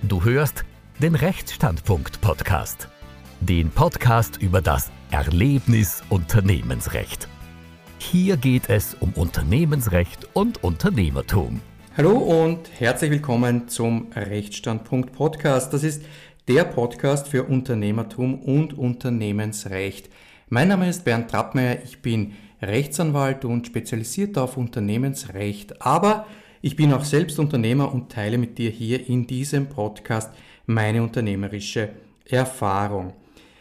Du hörst den Rechtsstandpunkt-Podcast. Den Podcast über das Erlebnis Unternehmensrecht. Hier geht es um Unternehmensrecht und Unternehmertum. Hallo und herzlich willkommen zum Rechtsstandpunkt-Podcast. Das ist der Podcast für Unternehmertum und Unternehmensrecht. Mein Name ist Bernd Trappmeier, ich bin Rechtsanwalt und spezialisiert auf Unternehmensrecht, aber ich bin auch selbst Unternehmer und teile mit dir hier in diesem Podcast meine unternehmerische Erfahrung.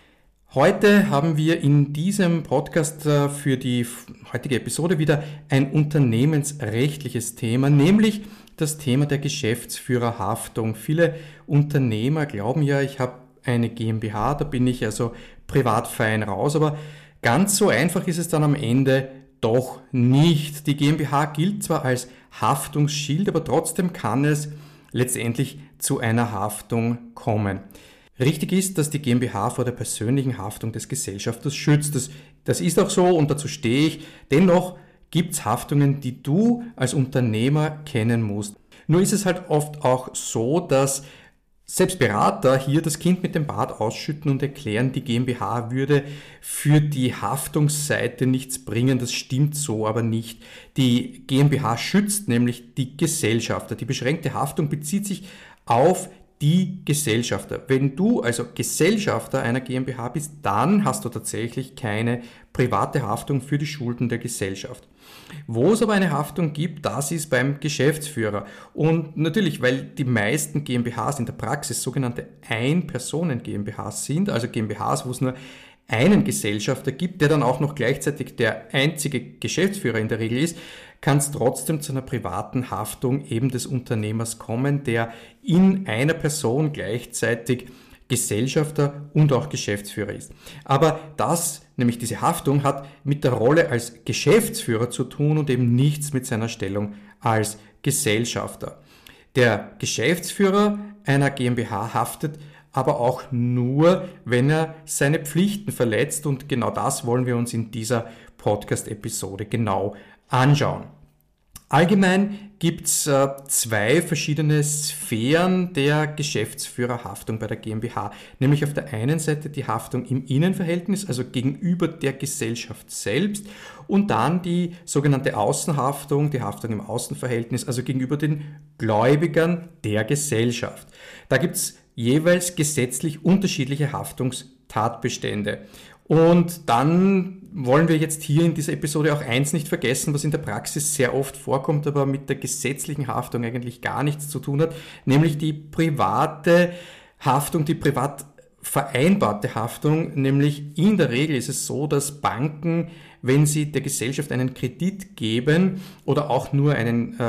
Heute haben wir in diesem Podcast für die heutige Episode wieder ein unternehmensrechtliches Thema, nämlich das Thema der Geschäftsführerhaftung. Viele Unternehmer glauben ja, ich habe eine GmbH, da bin ich also privat fein raus, aber ganz so einfach ist es dann am Ende doch nicht. Die GmbH gilt zwar als Haftungsschild, aber trotzdem kann es letztendlich zu einer Haftung kommen. Richtig ist, dass die GmbH vor der persönlichen Haftung des Gesellschafters schützt. Das ist auch so und dazu stehe ich. Dennoch gibt es Haftungen, die du als Unternehmer kennen musst. Nur ist es halt oft auch so, dass selbst Berater hier das Kind mit dem Bad ausschütten und erklären, die GmbH würde für die Haftungsseite nichts bringen. Das stimmt so aber nicht. Die GmbH schützt nämlich die Gesellschafter. Die beschränkte Haftung bezieht sich auf die Gesellschafter. Wenn du also Gesellschafter einer GmbH bist, dann hast du tatsächlich keine private Haftung für die Schulden der Gesellschaft. Wo es aber eine Haftung gibt, das ist beim Geschäftsführer. Und natürlich, weil die meisten GmbHs in der Praxis sogenannte Ein-Personen-GmbHs sind, also GmbHs, wo es nur einen Gesellschafter gibt, der dann auch noch gleichzeitig der einzige Geschäftsführer in der Regel ist, kann es trotzdem zu einer privaten Haftung eben des Unternehmers kommen, der in einer Person gleichzeitig Gesellschafter und auch Geschäftsführer ist. Aber das, nämlich diese Haftung, hat mit der Rolle als Geschäftsführer zu tun und eben nichts mit seiner Stellung als Gesellschafter. Der Geschäftsführer einer GmbH haftet aber auch nur, wenn er seine Pflichten verletzt, und genau das wollen wir uns in dieser Podcast-Episode genau anschauen. Allgemein gibt es zwei verschiedene Sphären der Geschäftsführerhaftung bei der GmbH, nämlich auf der einen Seite die Haftung im Innenverhältnis, also gegenüber der Gesellschaft selbst, und dann die sogenannte Außenhaftung, die Haftung im Außenverhältnis, also gegenüber den Gläubigern der Gesellschaft. Da gibt es jeweils gesetzlich unterschiedliche Haftungstatbestände. Und dann wollen wir jetzt hier in dieser Episode auch eins nicht vergessen, was in der Praxis sehr oft vorkommt, aber mit der gesetzlichen Haftung eigentlich gar nichts zu tun hat, nämlich die private Haftung, die privat vereinbarte Haftung. Nämlich in der Regel ist es so, dass Banken, wenn sie der Gesellschaft einen Kredit geben oder auch nur einen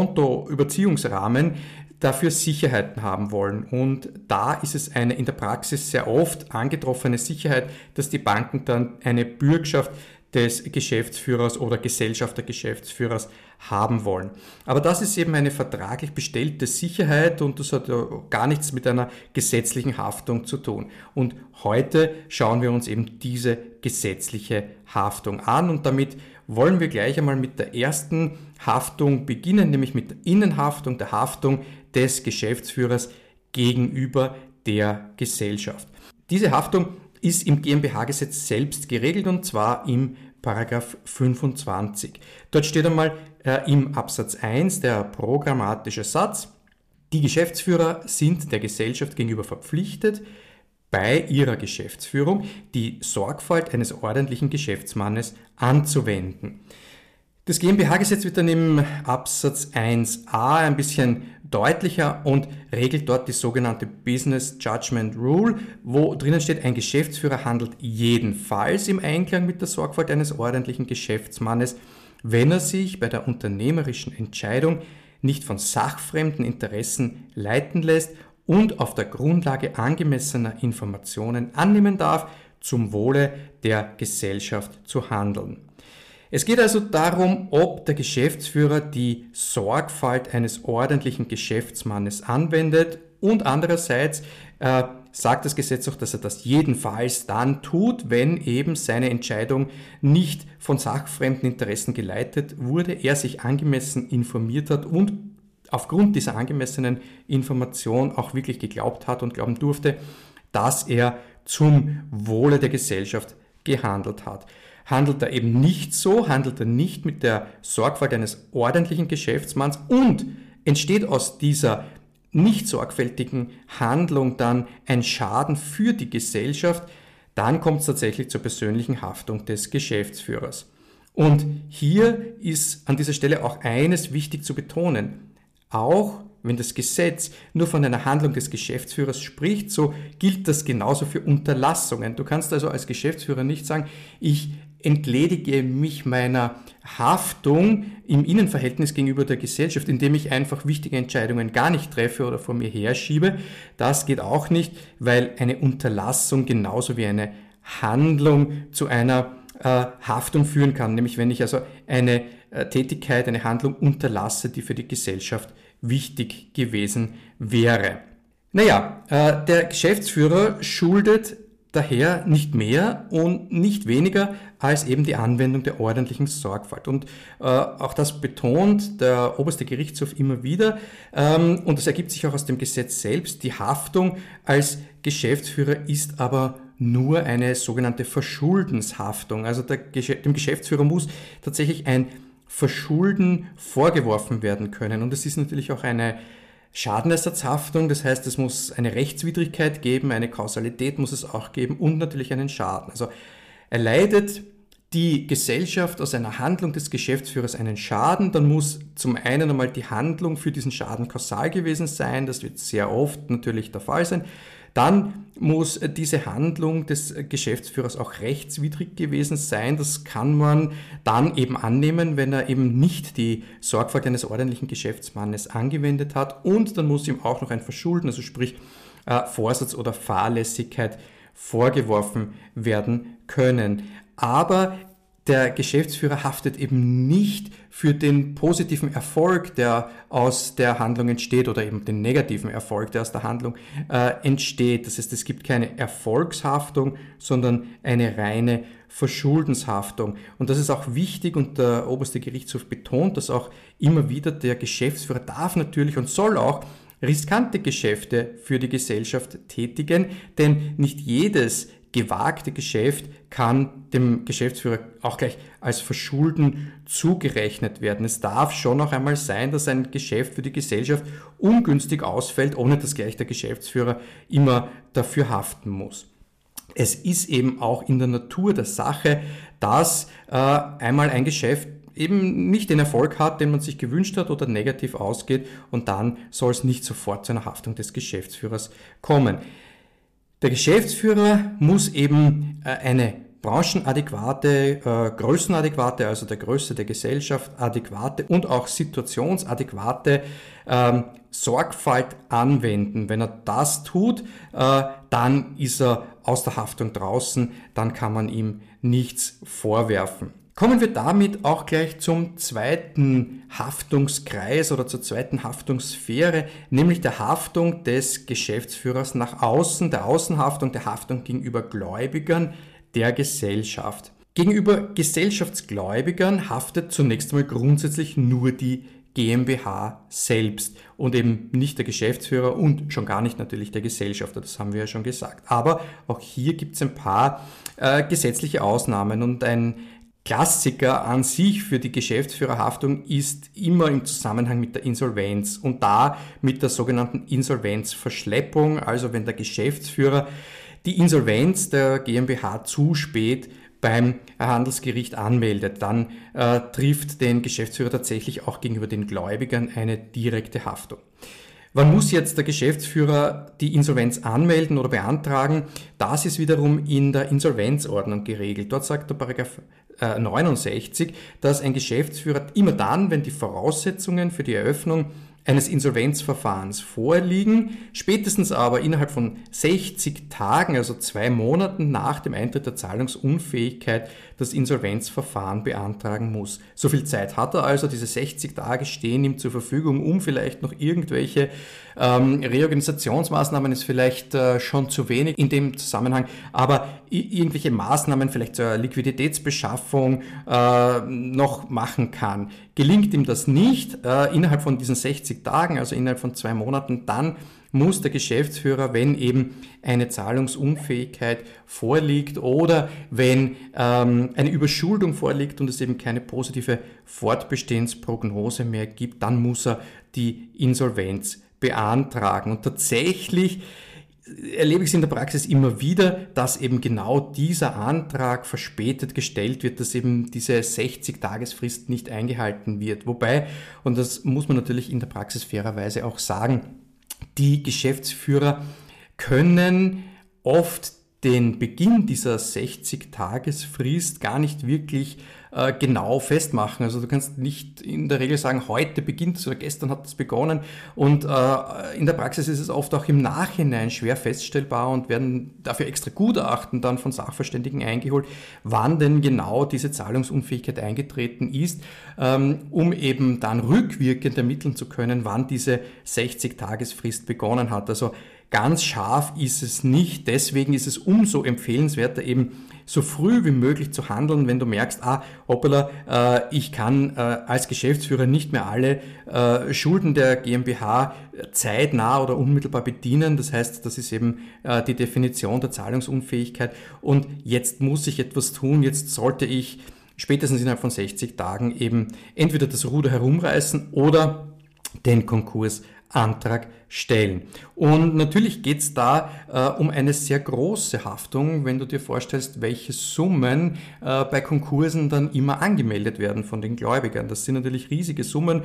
Kontoüberziehungsrahmen, dafür Sicherheiten haben wollen. Und da ist es eine in der Praxis sehr oft angetroffene Sicherheit, dass die Banken dann eine Bürgschaft des Geschäftsführers oder Gesellschafter-Geschäftsführers haben wollen. Aber das ist eben eine vertraglich bestellte Sicherheit und das hat gar nichts mit einer gesetzlichen Haftung zu tun. Und heute schauen wir uns eben diese gesetzliche Haftung an und damit wollen wir gleich einmal mit der ersten Haftung beginnen, nämlich mit der Innenhaftung, der Haftung des Geschäftsführers gegenüber der Gesellschaft. Diese Haftung ist im GmbH-Gesetz selbst geregelt und zwar im Paragraph 25. Dort steht einmal im Absatz 1 der programmatische Satz: Die Geschäftsführer sind der Gesellschaft gegenüber verpflichtet, bei ihrer Geschäftsführung die Sorgfalt eines ordentlichen Geschäftsmannes anzuwenden. Das GmbH-Gesetz wird dann im Absatz 1a ein bisschen deutlicher und regelt dort die sogenannte Business Judgment Rule, wo drinnen steht, ein Geschäftsführer handelt jedenfalls im Einklang mit der Sorgfalt eines ordentlichen Geschäftsmannes, wenn er sich bei der unternehmerischen Entscheidung nicht von sachfremden Interessen leiten lässt und auf der Grundlage angemessener Informationen annehmen darf, zum Wohle der Gesellschaft zu handeln. Es geht also darum, ob der Geschäftsführer die Sorgfalt eines ordentlichen Geschäftsmannes anwendet und andererseits sagt das Gesetz auch, dass er das jedenfalls dann tut, wenn eben seine Entscheidung nicht von sachfremden Interessen geleitet wurde, er sich angemessen informiert hat und aufgrund dieser angemessenen Information auch wirklich geglaubt hat und glauben durfte, dass er zum Wohle der Gesellschaft gehandelt hat. Handelt er eben nicht so, handelt er nicht mit der Sorgfalt eines ordentlichen Geschäftsmanns und entsteht aus dieser nicht sorgfältigen Handlung dann ein Schaden für die Gesellschaft, dann kommt es tatsächlich zur persönlichen Haftung des Geschäftsführers. Und hier ist an dieser Stelle auch eines wichtig zu betonen. Auch wenn das Gesetz nur von einer Handlung des Geschäftsführers spricht, so gilt das genauso für Unterlassungen. Du kannst also als Geschäftsführer nicht sagen, ich entledige mich meiner Haftung im Innenverhältnis gegenüber der Gesellschaft, indem ich einfach wichtige Entscheidungen gar nicht treffe oder vor mir herschiebe. Das geht auch nicht, weil eine Unterlassung genauso wie eine Handlung zu einer Haftung führen kann. Nämlich wenn ich also eine Tätigkeit, eine Handlung unterlasse, die für die Gesellschaft wichtig gewesen wäre. Naja, der Geschäftsführer schuldet daher nicht mehr und nicht weniger als eben die Anwendung der ordentlichen Sorgfalt. Und auch das betont der oberste Gerichtshof immer wieder. Und das ergibt sich auch aus dem Gesetz selbst. Die Haftung als Geschäftsführer ist aber nur eine sogenannte Verschuldenshaftung. Also dem Geschäftsführer muss tatsächlich ein Verschulden vorgeworfen werden können. Und es ist natürlich auch eine Schadenersatzhaftung, das heißt, es muss eine Rechtswidrigkeit geben, eine Kausalität muss es auch geben und natürlich einen Schaden. Also erleidet die Gesellschaft aus einer Handlung des Geschäftsführers einen Schaden, dann muss zum einen einmal die Handlung für diesen Schaden kausal gewesen sein, das wird sehr oft natürlich der Fall sein. Dann muss diese Handlung des Geschäftsführers auch rechtswidrig gewesen sein. Das kann man dann eben annehmen, wenn er eben nicht die Sorgfalt eines ordentlichen Geschäftsmannes angewendet hat. Und dann muss ihm auch noch ein Verschulden, also sprich Vorsatz oder Fahrlässigkeit vorgeworfen werden können. Aber der Geschäftsführer haftet eben nicht für den positiven Erfolg, der aus der Handlung entsteht, oder eben den negativen Erfolg, der aus der Handlung entsteht. Das heißt, es gibt keine Erfolgshaftung, sondern eine reine Verschuldenshaftung. Und das ist auch wichtig und der oberste Gerichtshof betont das auch immer wieder. Der Geschäftsführer darf natürlich und soll auch riskante Geschäfte für die Gesellschaft tätigen, denn nicht jedes gewagte Geschäft kann dem Geschäftsführer auch gleich als Verschulden zugerechnet werden. Es darf schon noch einmal sein, dass ein Geschäft für die Gesellschaft ungünstig ausfällt, ohne dass gleich der Geschäftsführer immer dafür haften muss. Es ist eben auch in der Natur der Sache, dass einmal ein Geschäft eben nicht den Erfolg hat, den man sich gewünscht hat oder negativ ausgeht, und dann soll es nicht sofort zu einer Haftung des Geschäftsführers kommen. Der Geschäftsführer muss eben eine branchenadäquate, größenadäquate, also der Größe der Gesellschaft adäquate und auch situationsadäquate Sorgfalt anwenden. Wenn er das tut, dann ist er aus der Haftung draußen, dann kann man ihm nichts vorwerfen. Kommen wir damit auch gleich zum zweiten Haftungskreis oder zur zweiten Haftungssphäre, nämlich der Haftung des Geschäftsführers nach außen, der Außenhaftung, der Haftung gegenüber Gläubigern der Gesellschaft. Gegenüber Gesellschaftsgläubigern haftet zunächst einmal grundsätzlich nur die GmbH selbst und eben nicht der Geschäftsführer und schon gar nicht natürlich der Gesellschafter, das haben wir ja schon gesagt. Aber auch hier gibt es ein paar gesetzliche Ausnahmen, und ein Klassiker an sich für die Geschäftsführerhaftung ist immer im Zusammenhang mit der Insolvenz und da mit der sogenannten Insolvenzverschleppung, also wenn der Geschäftsführer die Insolvenz der GmbH zu spät beim Handelsgericht anmeldet, dann trifft den Geschäftsführer tatsächlich auch gegenüber den Gläubigern eine direkte Haftung. Wann muss jetzt der Geschäftsführer die Insolvenz anmelden oder beantragen? Das ist wiederum in der Insolvenzordnung geregelt. Dort sagt der Paragraph 69, dass ein Geschäftsführer immer dann, wenn die Voraussetzungen für die Eröffnung eines Insolvenzverfahrens vorliegen, spätestens aber innerhalb von 60 Tagen, also 2 Monaten nach dem Eintritt der Zahlungsunfähigkeit, das Insolvenzverfahren beantragen muss. So viel Zeit hat er also, diese 60 Tage stehen ihm zur Verfügung, um vielleicht noch irgendwelche Reorganisationsmaßnahmen, ist vielleicht schon zu wenig in dem Zusammenhang, aber irgendwelche Maßnahmen vielleicht zur Liquiditätsbeschaffung noch machen kann. Gelingt ihm das nicht innerhalb von diesen 60 Tagen, also innerhalb von 2 Monaten, dann muss der Geschäftsführer, wenn eben eine Zahlungsunfähigkeit vorliegt oder wenn eine Überschuldung vorliegt und es eben keine positive Fortbestehensprognose mehr gibt, dann muss er die Insolvenz beantragen. Und tatsächlich erlebe ich es in der Praxis immer wieder, dass eben genau dieser Antrag verspätet gestellt wird, dass eben diese 60-Tagesfrist nicht eingehalten wird. Wobei, und das muss man natürlich in der Praxis fairerweise auch sagen, die Geschäftsführer können oft den Beginn dieser 60-Tagesfrist gar nicht wirklich genau festmachen. Also du kannst nicht in der Regel sagen, heute beginnt es oder gestern hat es begonnen, und in der Praxis ist es oft auch im Nachhinein schwer feststellbar und werden dafür extra Gutachten dann von Sachverständigen eingeholt, wann denn genau diese Zahlungsunfähigkeit eingetreten ist, um eben dann rückwirkend ermitteln zu können, wann diese 60-Tagesfrist begonnen hat. Also ganz scharf ist es nicht, deswegen ist es umso empfehlenswerter, eben so früh wie möglich zu handeln, wenn du merkst, hoppala, ich kann als Geschäftsführer nicht mehr alle Schulden der GmbH zeitnah oder unmittelbar bedienen. Das heißt, das ist eben die Definition der Zahlungsunfähigkeit, und jetzt muss ich etwas tun, jetzt sollte ich spätestens innerhalb von 60 Tagen eben entweder das Ruder herumreißen oder den Konkursantrag stellen. Und natürlich geht es da um eine sehr große Haftung, wenn du dir vorstellst, welche Summen bei Konkursen dann immer angemeldet werden von den Gläubigern. Das sind natürlich riesige Summen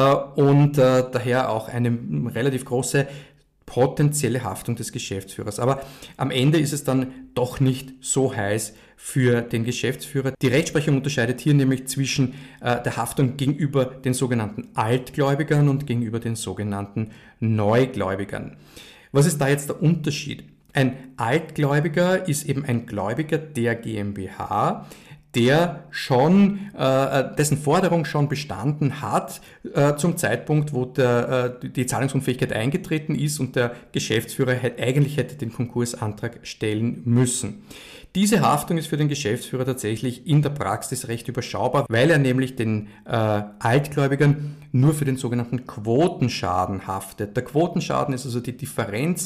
und daher auch eine relativ große potenzielle Haftung des Geschäftsführers. Aber am Ende ist es dann doch nicht so heiß für den Geschäftsführer. Die Rechtsprechung unterscheidet hier nämlich zwischen der Haftung gegenüber den sogenannten Altgläubigern und gegenüber den sogenannten Neugläubigern. Was ist da jetzt der Unterschied? Ein Altgläubiger ist eben ein Gläubiger der GmbH, der schon, dessen Forderung schon bestanden hat zum Zeitpunkt, wo die Zahlungsunfähigkeit eingetreten ist und der Geschäftsführer eigentlich hätte den Konkursantrag stellen müssen. Diese Haftung ist für den Geschäftsführer tatsächlich in der Praxis recht überschaubar, weil er nämlich den Altgläubigern nur für den sogenannten Quotenschaden haftet. Der Quotenschaden ist also die Differenz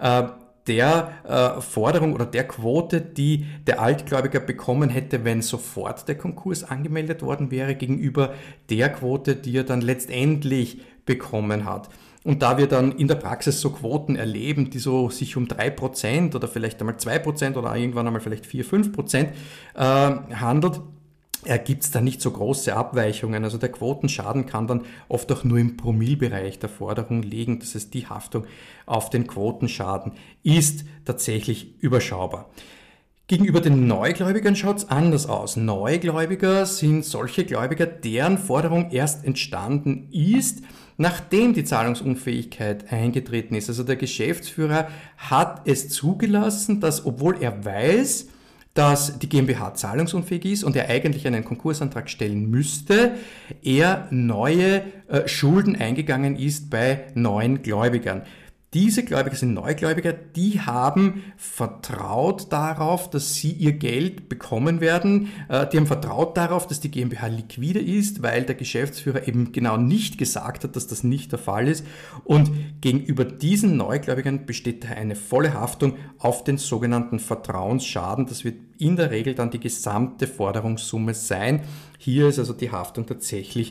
der Forderung oder der Quote, die der Altgläubiger bekommen hätte, wenn sofort der Konkurs angemeldet worden wäre, gegenüber der Quote, die er dann letztendlich bekommen hat. Und da wir dann in der Praxis so Quoten erleben, die so sich um 3% oder vielleicht einmal 2% oder irgendwann einmal vielleicht 4-5% handelt, gibt es da nicht so große Abweichungen. Also der Quotenschaden kann dann oft auch nur im Promillbereich der Forderung liegen. Das heißt, die Haftung auf den Quotenschaden ist tatsächlich überschaubar. Gegenüber den Neugläubigern schaut es anders aus. Neugläubiger sind solche Gläubiger, deren Forderung erst entstanden ist, nachdem die Zahlungsunfähigkeit eingetreten ist. Also der Geschäftsführer hat es zugelassen, dass, obwohl er weiß, dass die GmbH zahlungsunfähig ist und er eigentlich einen Konkursantrag stellen müsste, er neue Schulden eingegangen ist bei neuen Gläubigern. Diese Gläubiger sind Neugläubiger, die haben vertraut darauf, dass sie ihr Geld bekommen werden. Die haben vertraut darauf, dass die GmbH liquide ist, weil der Geschäftsführer eben genau nicht gesagt hat, dass das nicht der Fall ist. Und gegenüber diesen Neugläubigern besteht eine volle Haftung auf den sogenannten Vertrauensschaden. Das wird in der Regel dann die gesamte Forderungssumme sein. Hier ist also die Haftung tatsächlich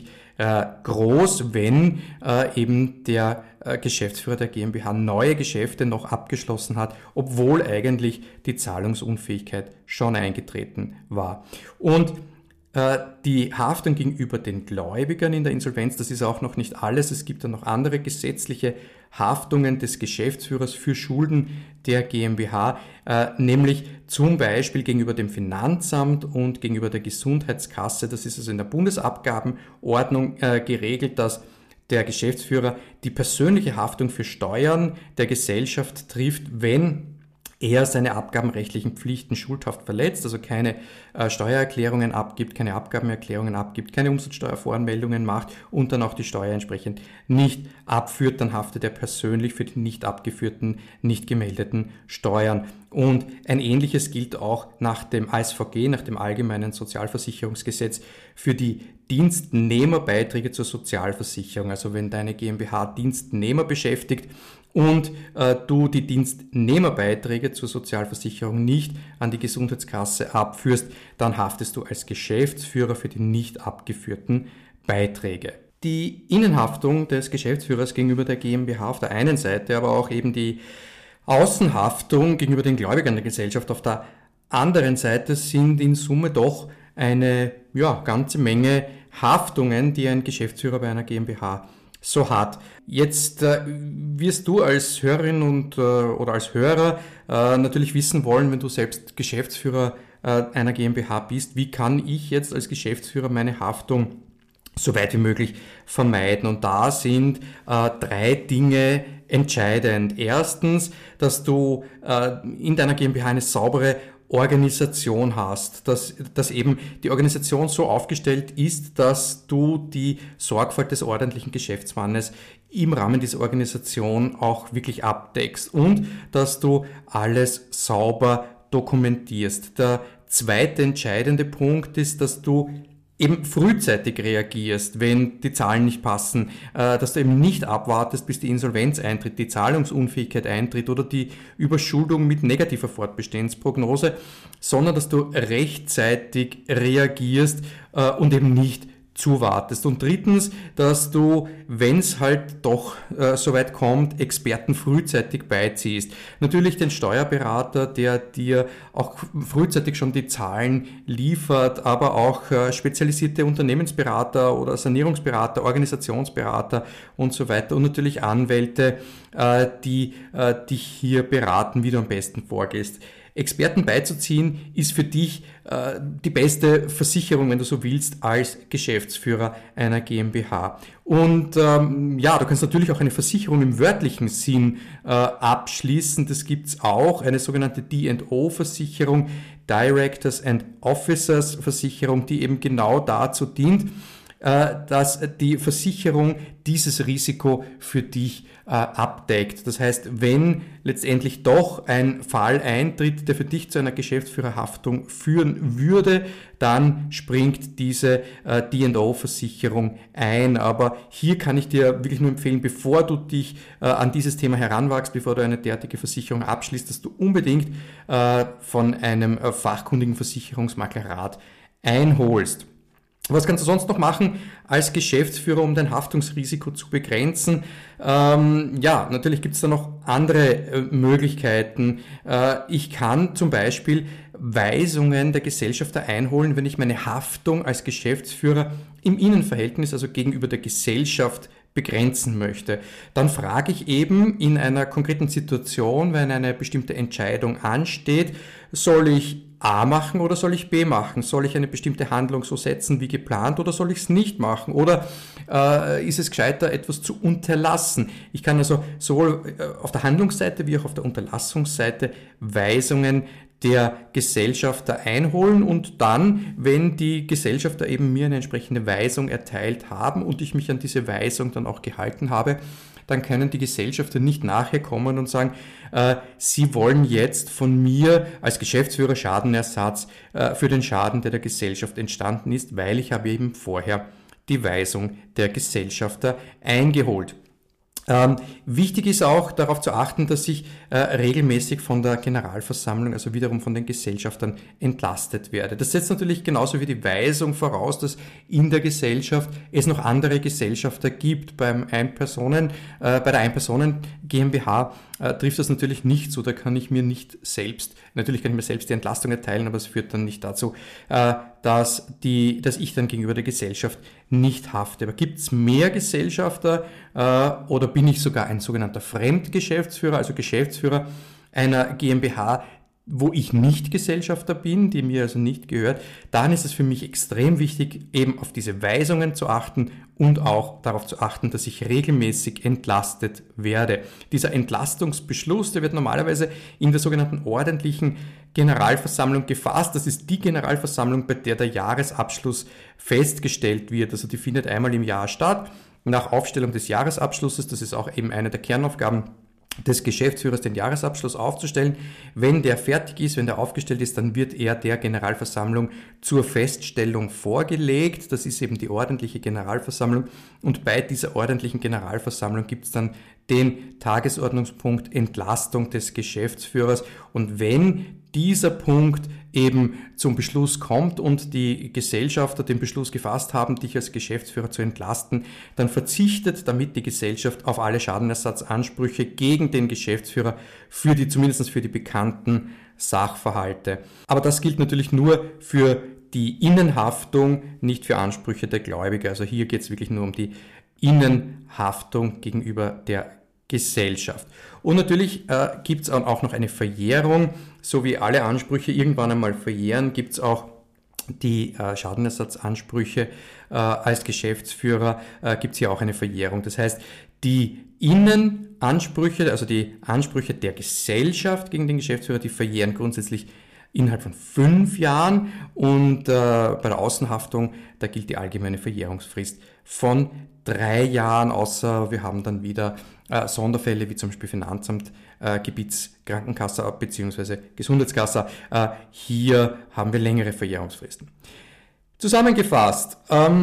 groß, wenn eben der Geschäftsführer der GmbH neue Geschäfte noch abgeschlossen hat, obwohl eigentlich die Zahlungsunfähigkeit schon eingetreten war. Und die Haftung gegenüber den Gläubigern in der Insolvenz, das ist auch noch nicht alles. Es gibt dann noch andere gesetzliche Haftungen des Geschäftsführers für Schulden der GmbH, nämlich zum Beispiel gegenüber dem Finanzamt und gegenüber der Gesundheitskasse. Das ist also in der Bundesabgabenordnung geregelt, dass der Geschäftsführer die persönliche Haftung für Steuern der Gesellschaft trifft, wenn er seine abgabenrechtlichen Pflichten schuldhaft verletzt, also keine Steuererklärungen abgibt, keine Abgabenerklärungen abgibt, keine Umsatzsteuervoranmeldungen macht und dann auch die Steuer entsprechend nicht abführt, dann haftet er persönlich für die nicht abgeführten, nicht gemeldeten Steuern. Und ein ähnliches gilt auch nach dem ASVG, nach dem Allgemeinen Sozialversicherungsgesetz, für die Dienstnehmerbeiträge zur Sozialversicherung. Also wenn deine GmbH Dienstnehmer beschäftigt und du die Dienstnehmerbeiträge zur Sozialversicherung nicht an die Gesundheitskasse abführst, dann haftest du als Geschäftsführer für die nicht abgeführten Beiträge. Die Innenhaftung des Geschäftsführers gegenüber der GmbH auf der einen Seite, aber auch eben die Außenhaftung gegenüber den Gläubigern der Gesellschaft auf der anderen Seite sind in Summe doch eine ganze Menge Haftungen, die ein Geschäftsführer bei einer GmbH so hat. Jetzt wirst du als Hörerin oder als Hörer natürlich wissen wollen, wenn du selbst Geschäftsführer einer GmbH bist, wie kann ich jetzt als Geschäftsführer meine Haftung so weit wie möglich vermeiden. Und da sind 3 Dinge entscheidend. Erstens, dass du in deiner GmbH eine saubere Organisation hast, dass eben die Organisation so aufgestellt ist, dass du die Sorgfalt des ordentlichen Geschäftsmannes im Rahmen dieser Organisation auch wirklich abdeckst und dass du alles sauber dokumentierst. Der zweite entscheidende Punkt ist, dass du eben frühzeitig reagierst, wenn die Zahlen nicht passen, dass du eben nicht abwartest, bis die Insolvenz eintritt, die Zahlungsunfähigkeit eintritt oder die Überschuldung mit negativer Fortbestehensprognose, sondern dass du rechtzeitig reagierst und eben nicht zuwartest. Und drittens, dass du, wenn es halt doch so weit kommt, Experten frühzeitig beiziehst. Natürlich den Steuerberater, der dir auch frühzeitig schon die Zahlen liefert, aber auch spezialisierte Unternehmensberater oder Sanierungsberater, Organisationsberater und so weiter und natürlich Anwälte, die dich hier beraten, wie du am besten vorgehst. Experten beizuziehen ist für dich die beste Versicherung, wenn du so willst, als Geschäftsführer einer GmbH. Und du kannst natürlich auch eine Versicherung im wörtlichen Sinn abschließen. Das gibt's auch, eine sogenannte D&O-Versicherung, Directors and Officers Versicherung, die eben genau dazu dient, dass die Versicherung dieses Risiko für dich abdeckt. Das heißt, wenn letztendlich doch ein Fall eintritt, der für dich zu einer Geschäftsführerhaftung führen würde, dann springt diese D&O-Versicherung ein. Aber hier kann ich dir wirklich nur empfehlen, bevor du dich an dieses Thema heranwagst, bevor du eine derartige Versicherung abschließt, dass du unbedingt von einem fachkundigen Versicherungsmakler Rat einholst. Was kannst du sonst noch machen als Geschäftsführer, um dein Haftungsrisiko zu begrenzen? Natürlich gibt es da noch andere Möglichkeiten. Ich kann zum Beispiel Weisungen der Gesellschafter einholen, wenn ich meine Haftung als Geschäftsführer im Innenverhältnis, also gegenüber der Gesellschaft, begrenzen möchte. Dann frage ich eben in einer konkreten Situation, wenn eine bestimmte Entscheidung ansteht, soll ich A machen oder soll ich B machen? Soll ich eine bestimmte Handlung so setzen wie geplant oder soll ich es nicht machen? Oder ist es gescheiter, etwas zu unterlassen? Ich kann also sowohl auf der Handlungsseite wie auch auf der Unterlassungsseite Weisungen der Gesellschafter einholen und dann, wenn die Gesellschafter eben mir eine entsprechende Weisung erteilt haben und ich mich an diese Weisung dann auch gehalten habe, dann können die Gesellschafter nicht nachher kommen und sagen, sie wollen jetzt von mir als Geschäftsführer Schadenersatz für den Schaden, der Gesellschaft entstanden ist, weil ich habe eben vorher die Weisung der Gesellschafter eingeholt. Wichtig ist auch darauf zu achten, dass ich regelmäßig von der Generalversammlung, also wiederum von den Gesellschaftern, entlastet werde. Das setzt natürlich genauso wie die Weisung voraus, dass in der Gesellschaft es noch andere Gesellschafter gibt. Bei der Ein-Personen GmbH trifft das natürlich nicht so. Da kann ich mir selbst die Entlastung erteilen, aber es führt dann nicht dazu, dass ich dann gegenüber der Gesellschaft nicht hafte. Aber gibt es mehr Gesellschafter oder bin ich sogar ein sogenannter Fremdgeschäftsführer, also Geschäftsführer einer GmbH, wo ich nicht Gesellschafter bin, die mir also nicht gehört, dann ist es für mich extrem wichtig, eben auf diese Weisungen zu achten und auch darauf zu achten, dass ich regelmäßig entlastet werde. Dieser Entlastungsbeschluss, der wird normalerweise in der sogenannten ordentlichen Generalversammlung gefasst. Das ist die Generalversammlung, bei der der Jahresabschluss festgestellt wird. Also die findet einmal im Jahr statt. Nach Aufstellung des Jahresabschlusses, das ist auch eben eine der Kernaufgaben des Geschäftsführers, den Jahresabschluss aufzustellen. Wenn der fertig ist, wenn der aufgestellt ist, dann wird er der Generalversammlung zur Feststellung vorgelegt. Das ist eben die ordentliche Generalversammlung. Und bei dieser ordentlichen Generalversammlung gibt es dann den Tagesordnungspunkt Entlastung des Geschäftsführers. Und wenn dieser Punkt eben zum Beschluss kommt und die Gesellschafter den Beschluss gefasst haben, dich als Geschäftsführer zu entlasten, dann verzichtet damit die Gesellschaft auf alle Schadenersatzansprüche gegen den Geschäftsführer zumindest für die bekannten Sachverhalte. Aber das gilt natürlich nur für die Innenhaftung, nicht für Ansprüche der Gläubiger. Also hier geht es wirklich nur um die Innenhaftung gegenüber der Gesellschaft. Und natürlich gibt es auch noch eine Verjährung. So wie alle Ansprüche irgendwann einmal verjähren, gibt es auch die Schadenersatzansprüche als Geschäftsführer, gibt es hier auch eine Verjährung. Das heißt, die Innenansprüche, also die Ansprüche der Gesellschaft gegen den Geschäftsführer, die verjähren grundsätzlich innerhalb von 5 Jahren und bei der Außenhaftung, da gilt die allgemeine Verjährungsfrist von 3 Jahren, außer wir haben dann wieder Sonderfälle wie zum Beispiel Finanzamt, Gebietskrankenkasse bzw. Gesundheitskasse. Hier haben wir längere Verjährungsfristen. Zusammengefasst,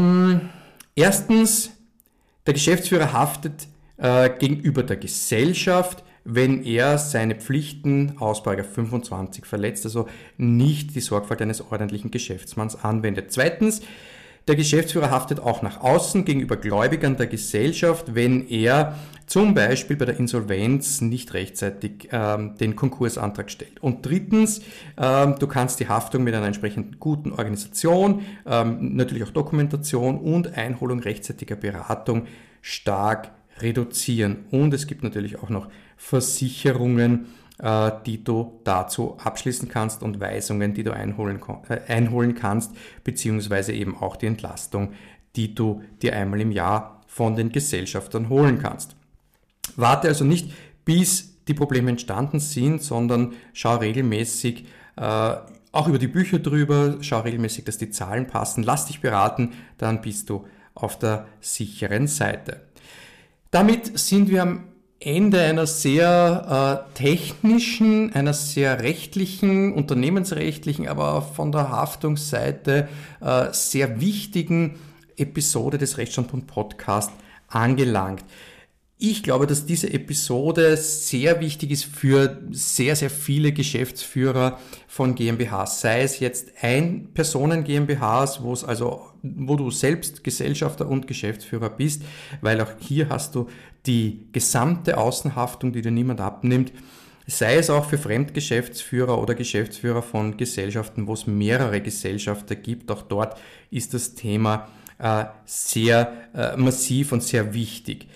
erstens, der Geschäftsführer haftet gegenüber der Gesellschaft, wenn er seine Pflichten aus § 25 verletzt, also nicht die Sorgfalt eines ordentlichen Geschäftsmanns anwendet. Zweitens, der Geschäftsführer haftet auch nach außen gegenüber Gläubigern der Gesellschaft, wenn er zum Beispiel bei der Insolvenz nicht rechtzeitig den Konkursantrag stellt. Und drittens, du kannst die Haftung mit einer entsprechend guten Organisation, natürlich auch Dokumentation und Einholung rechtzeitiger Beratung stark reduzieren. Und es gibt natürlich auch noch Versicherungen, die du dazu abschließen kannst und Weisungen, die du einholen kannst, beziehungsweise eben auch die Entlastung, die du dir einmal im Jahr von den Gesellschaftern holen kannst. Warte also nicht, bis die Probleme entstanden sind, sondern schau regelmäßig auch über die Bücher drüber, schau regelmäßig, dass die Zahlen passen, lass dich beraten, dann bist du auf der sicheren Seite. Damit sind wir am Ende einer sehr technischen, einer sehr rechtlichen, unternehmensrechtlichen, aber von der Haftungsseite sehr wichtigen Episode des Rechtsstandpunkt-Podcast angelangt. Ich glaube, dass diese Episode sehr wichtig ist für sehr, sehr viele Geschäftsführer von GmbHs, sei es jetzt Ein-Personen-GmbHs, wo du selbst Gesellschafter und Geschäftsführer bist, weil auch hier hast du die gesamte Außenhaftung, die dir niemand abnimmt, sei es auch für Fremdgeschäftsführer oder Geschäftsführer von Gesellschaften, wo es mehrere Gesellschafter gibt. Auch dort ist das Thema sehr massiv und sehr wichtig.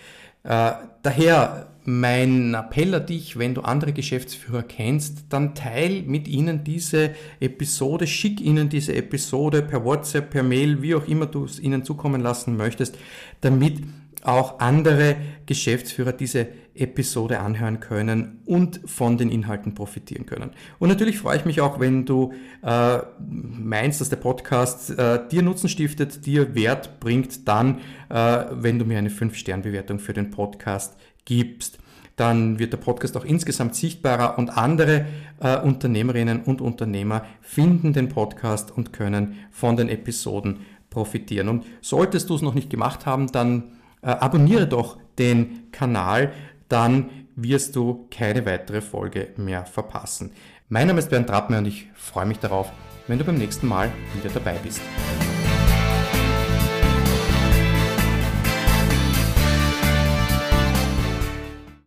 Daher mein Appell an dich, wenn du andere Geschäftsführer kennst, dann teil mit ihnen diese Episode, schick ihnen diese Episode per WhatsApp, per Mail, wie auch immer du es ihnen zukommen lassen möchtest, damit auch andere Geschäftsführer diese Episode anhören können und von den Inhalten profitieren können. Und natürlich freue ich mich auch, wenn du meinst, dass der Podcast dir Nutzen stiftet, dir Wert bringt, dann, wenn du mir eine 5-Sterne-Bewertung für den Podcast gibst. Dann wird der Podcast auch insgesamt sichtbarer und andere Unternehmerinnen und Unternehmer finden den Podcast und können von den Episoden profitieren. Und solltest du es noch nicht gemacht haben, dann abonniere doch den Kanal, dann wirst du keine weitere Folge mehr verpassen. Mein Name ist Bernd Trappmeier und ich freue mich darauf, wenn du beim nächsten Mal wieder dabei bist.